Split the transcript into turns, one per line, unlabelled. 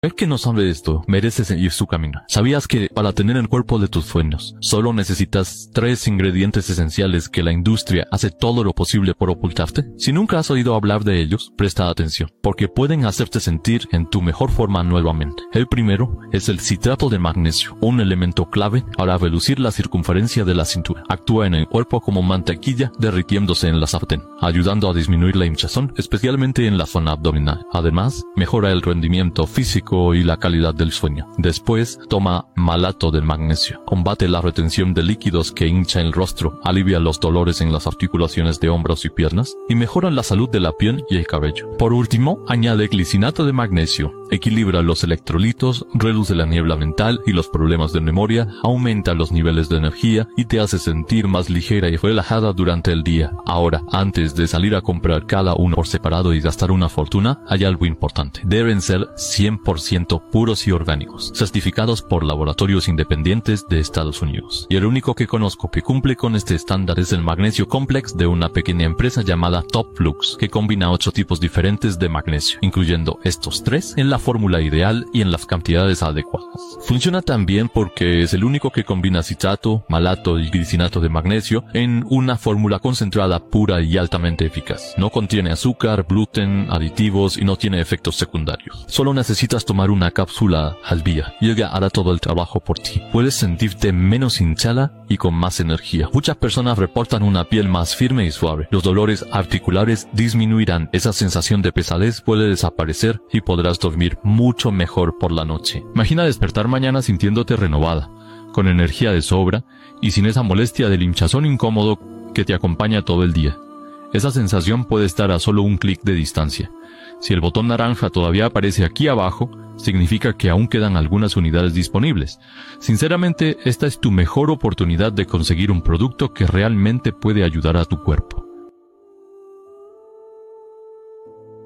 El que no sabe esto merece seguir su camino. ¿Sabías que para tener el cuerpo de tus sueños solo necesitas 3 ingredientes esenciales que la industria hace todo lo posible por ocultarte? Si nunca has oído hablar de ellos, presta atención, porque pueden hacerte sentir en tu mejor forma nuevamente. El primero es el citrato de magnesio, un elemento clave para reducir la circunferencia de la cintura. Actúa en el cuerpo como mantequilla derritiéndose en la sartén, ayudando a disminuir la hinchazón, especialmente en la zona abdominal. Además, mejora el rendimiento físico y la calidad del sueño. Después, toma malato de magnesio. Combate la retención de líquidos que hincha el rostro, alivia los dolores en las articulaciones de hombros y piernas y mejora la salud de la piel y el cabello. Por último, añade glicinato de magnesio. Equilibra los electrolitos, reduce la niebla mental y los problemas de memoria, aumenta los niveles de energía y te hace sentir más ligera y relajada durante el día. Ahora, antes de salir a comprar cada uno por separado y gastar una fortuna, hay algo importante. Deben ser 100% puros y orgánicos, certificados por laboratorios independientes de Estados Unidos. Y el único que conozco que cumple con este estándar es el Magnesio Complex de una pequeña empresa llamada Top Flux, que combina 8 tipos diferentes de magnesio, incluyendo estos 3 en la fórmula ideal y en las cantidades adecuadas. Funciona también porque es el único que combina citrato, malato y glicinato de magnesio en una fórmula concentrada pura y altamente eficaz. No contiene azúcar, gluten, aditivos y no tiene efectos secundarios. Solo necesitas tomar una cápsula al día y ella hará todo el trabajo por ti. Puedes sentirte menos hinchada y con más energía. Muchas personas reportan una piel más firme y suave. Los dolores articulares disminuirán. Esa sensación de pesadez puede desaparecer y podrás dormir mucho mejor por la noche. Imagina despertar mañana sintiéndote renovada, con energía de sobra y sin esa molestia del hinchazón incómodo que te acompaña todo el día. Esa sensación puede estar a solo un clic de distancia. Si el botón naranja todavía aparece aquí abajo, significa que aún quedan algunas unidades disponibles. Sinceramente, esta es tu mejor oportunidad de conseguir un producto que realmente puede ayudar a tu cuerpo.